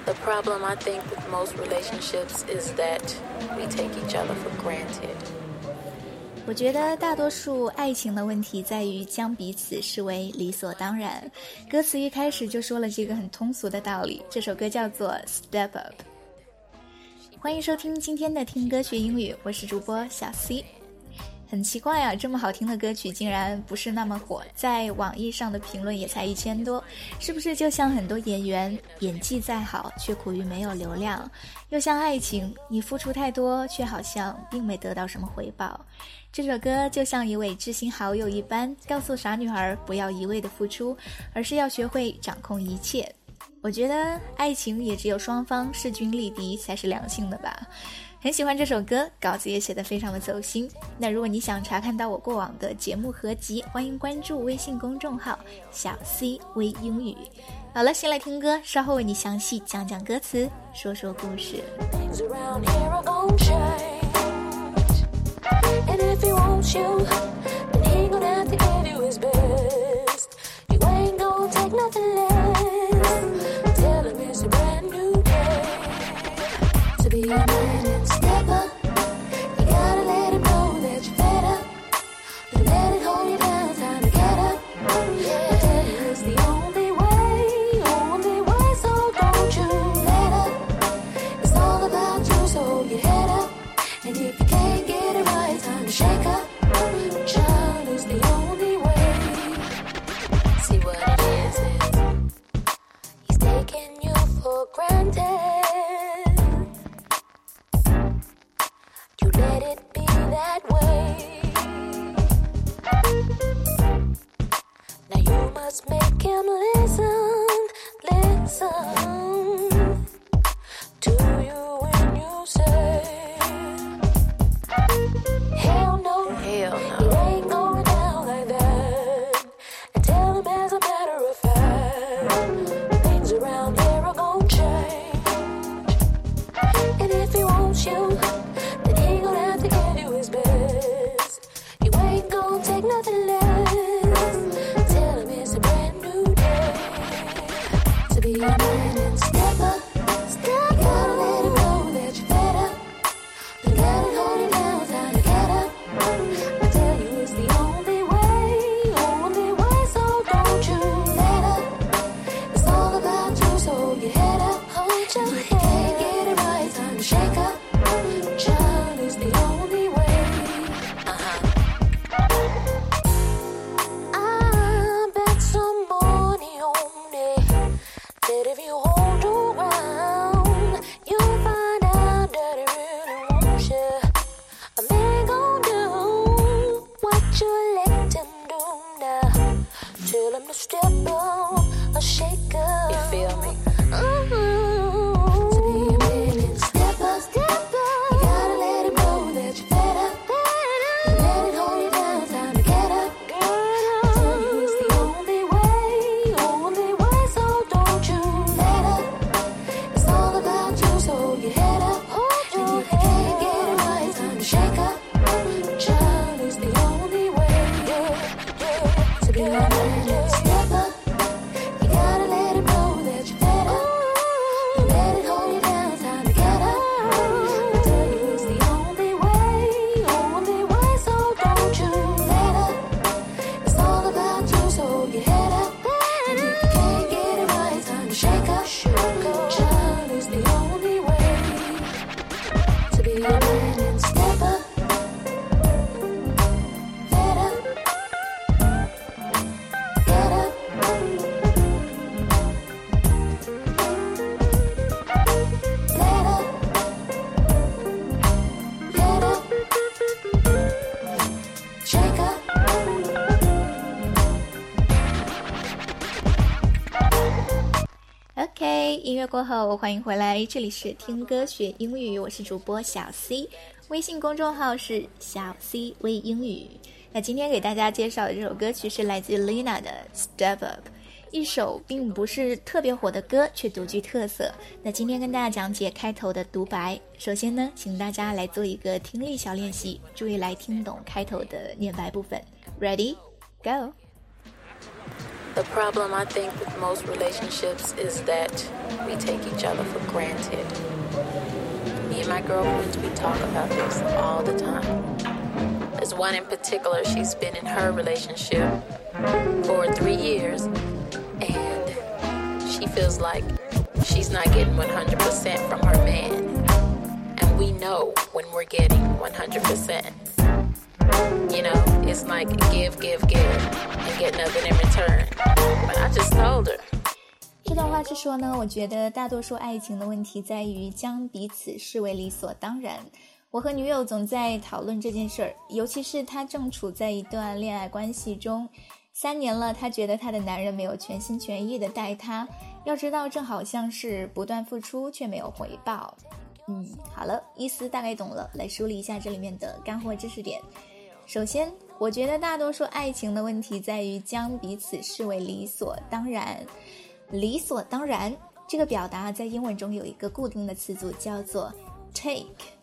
The problem I think with most relationships is that we take each other for granted. 我觉得大多数爱情的问题在于将彼此视为理所当然。歌词一开始就说了这个很通俗的道理，这首歌叫做 Step Up。 欢迎收听今天的听歌学英语，我是主播小 C。 很奇怪啊，这么好听的歌曲竟然不是那么火，在网易上的评论也才1000多，是不是就像很多演员演技再好却苦于没有流量，又像爱情，你付出太多却好像并没得到什么回报。这首歌就像一位知心好友一般，告诉傻女孩不要一味的付出，而是要学会掌控一切。我觉得爱情也只有双方势均力敌才是良性的吧。很喜欢这首歌，稿子也写得非常的走心。那如果你想查看到我过往的节目合集，欢迎关注微信公众号小 C 微英语。好了，先来听歌，稍后为你详细讲讲歌词，说说故事。 And if he wants you, then he gon' have to give you his best. You ain't gon' take nothing less. Tell him it's a brand new day. To be a man and step up, you gotta let him know that you're fed up. Don't let it hold you down, time to get up. I tell you it's the only way, so don't you let up. It's all about you, so hold your head up. And if you can't get it right, time to shake up. Child is the only way. See what it is He's taking you for granted. You let it be that way. Now you must make him listen to you when you say, hell no, it ain't going down like that. And tell him as a matter of fact, things around here are gonna change. And if he wants you, then he gon' have to give you his best. You ain't gon' take nothing less. Tell him it's a brand new day. To be a man and step up, you gotta let him know that you're fed up. Don't let it hold you down, time to get up. I tell you it's the only way, so don't you let up. It's all about you, so hold your head up. Hold your head. If you can't get it right, time to shake up. Child is the only way. I bet some money on it, that if you hold around, you'll find out that it really wants you. A man gon' do what you let him do now. Tell him to step on or shake up. You feel me? To be a man and step up, you gotta let him know that you're fed up. Don't let it hold you down, time to get up. I tell you it's the only way, so don't you let up. It's all about you, so hold your head up. And if you can't get it right, time to shake up. Child is the only way. To be a man and step up, you gotta let him know that you're fed up. Don't let it hold you down, time to get up. I tell you it's the only way, so don't you let up. It's all about you, so hold your head up. And if you can't get it right, time to shake up. Child is the only way. To be a man and step up. Fed up. Get up. Let up. Get up. Shake up. OK， 音乐过后欢迎回来，这里是听歌学英语，我是主播小 C， 微信公众号是小 C 微英语。那今天给大家介绍的这首歌曲是来自 Lina 的 Step Up， 一首并不是特别火的歌，却独具特色。那今天跟大家讲解开头的独白。首先呢，请大家来做一个听力小练习，注意来听懂开头的念白部分。Ready? Go! The problem, I think, with most relationships is that we take each other for granted. Me and my girlfriends, we talk about this all the time. There's one in particular, she's been in her relationship for 3 years, and she feels like she's not getting 100% from her man. And we know when we're getting 100%. You know, it's like give, and get nothing in return. But I just told her. 这段话是说呢，我觉得大多数爱情的问题在于将彼此视为理所当然。我和女友总在讨论这件事儿，尤其是她正处在一段恋爱关系中，3年了，她觉得她的男人没有全心全意的待她。要知道，这好像是不断付出却没有回报。好了，意思大概懂了，来梳理一下这里面的干货知识点。首先，我觉得大多数爱情的问题在于将彼此视为理所当然。理所当然这个表达在英文中有一个固定的词组叫做 take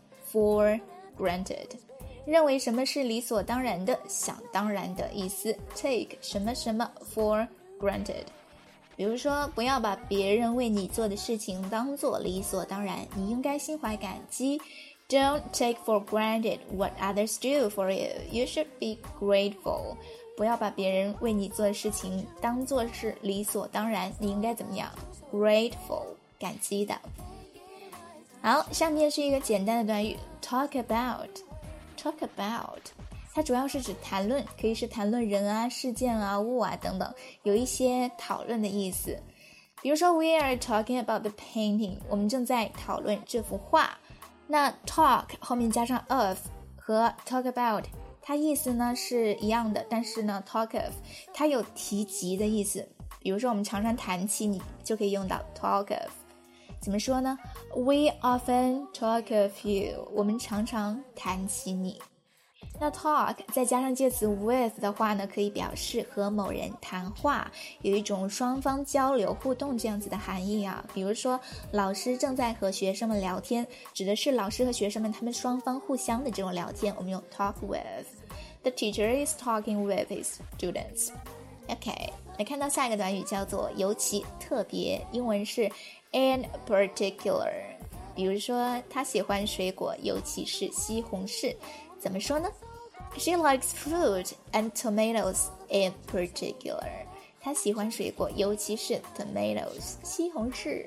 for granted， 认为什么是理所当然的，想当然的意思。 take 什么什么 for granted， 比如说不要把别人为你做的事情当作理所当然，你应该心怀感激。Don't take for granted what others do for you. You should be grateful. 不要把别人为你做的事情当作是理所当然，你应该怎么样 ？Grateful， 感激的。好，下面是一个简单的短语 talk about。Talk about， 它主要是指谈论，可以是谈论人啊、事件啊、物啊等等，有一些讨论的意思。比如说 We are talking about the painting， 我们正在讨论这幅画。那 talk 后面加上 of 和 talk about 它意思呢是一样的，但是呢 talk of 它有提及的意思。比如说我们常常谈起你，就可以用到 talk of。怎么说呢？ We often talk of you， 我们常常谈起你。那 talk 再加上介词 with 的话呢，可以表示和某人谈话，有一种双方交流互动这样子的含义啊。比如说老师正在和学生们聊天，指的是老师和学生们他们双方互相的这种聊天，我们用 talk with。 The teacher is talking with his students。 OK， 来看到下一个短语叫做尤其特别，英文是 in particular。 比如说他喜欢水果，尤其是西红柿，怎么说呢？ She likes fruit and tomatoes in particular。 她喜欢水果，尤其是 tomatoes 西红柿。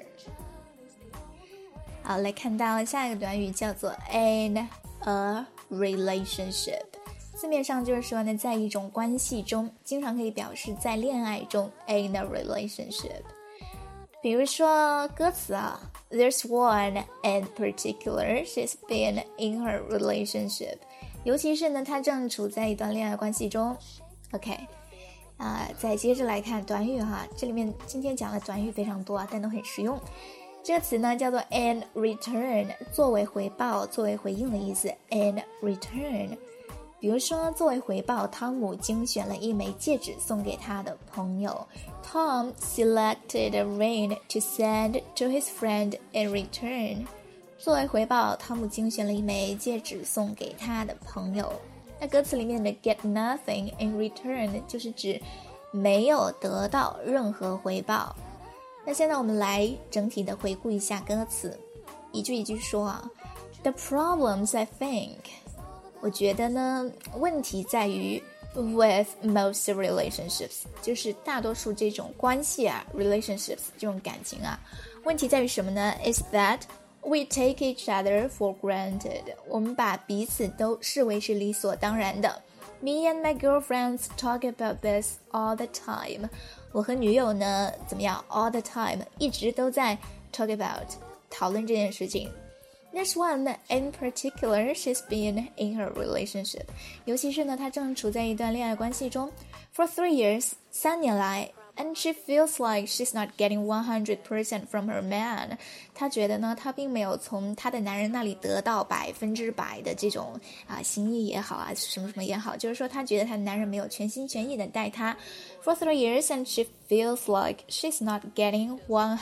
好，来看到下一个短语叫做 in a relationship。 字面上就是说呢，在一种关系中，经常可以表示在恋爱中 in a relationship。 比如说歌词啊 There's one in particular, she's been in her relationship。 尤其是呢，她正处在一段恋爱关系中。 OK， 再接着来看短语哈，这里面今天讲的短语非常多啊，但都很实用。这个词呢叫做 in return， 作为回报、作为回应的意思 in return。 比如说作为回报，汤姆精选了一枚戒指送给他的朋友。 Tom selected a ring to send to his friend in return。 作为回报，汤姆精选了一枚戒指送给他的朋友。那歌词里面的 get nothing in return 就是指没有得到任何回报。那现在我们来整体的回顾一下歌词，一句一句说啊。 The problems I think，我觉得呢，问题在于 with most relationships， 就是大多数这种关系啊 relationships 这种感情啊，问题在于什么呢？ is that we take each other for granted， 我们把彼此都视为是理所当然的。 Me and my girlfriends talk about this all the time， 我和女友呢怎么样 all the time 一直都在 talk about 讨论这件事情。There's one in particular, she's been in her relationship。 尤其是呢，她正处在一段恋爱关系中 for 3 years， 3年来 and she feels like she's not getting 100% from her man。 她觉得呢，她并没有从她的男人那里得到100%的这种心意也好啊，什么什么也好，就是说她觉得她的男人没有全心全意的待她 for 3 years and she feels like she's not getting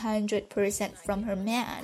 100% from her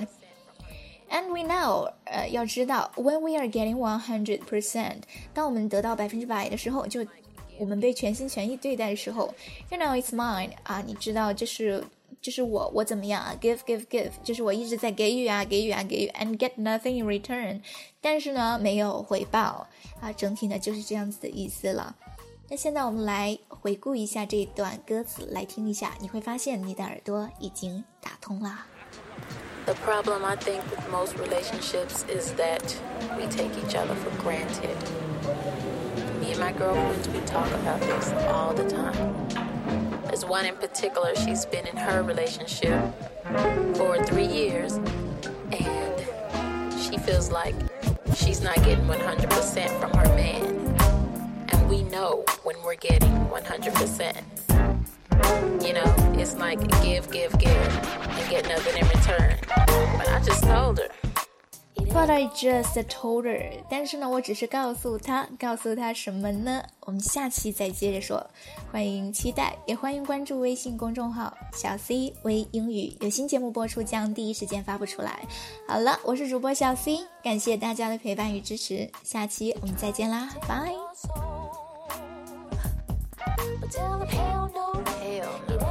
man。And we know， 要知道 when we are getting 100%， 当我们得到100%的时候，就我们被全心全意对待的时候 You know it's mine 你知道这是我怎么样give 就是我一直在给予 and get nothing in return 但是呢没有回报整体呢就是这样子的意思了。那现在我们来回顾一下这一段歌词，来听一下，你会发现你的耳朵已经打通了。 The problem I think with most relationships is that we take each other for granted. Me and my girlfriends, we talk about this all the time. There's one in particular, she's been in her relationship for 3 years, and she feels like she's not getting 100% from her man. And we know when we're getting 100%. You know, it's like give, and get nothing in return. But I just told her. But I just told her. 但是呢，我只是告诉她什么呢？我们下期再接着说。欢迎期待，也欢迎关注微信公众号小 C 微英语，有新节目播出将第一时间发布出来。好了，我是主播小 C， 感谢大家的陪伴与支持，下期我们再见啦，拜。 But tell them hell no, Hell no.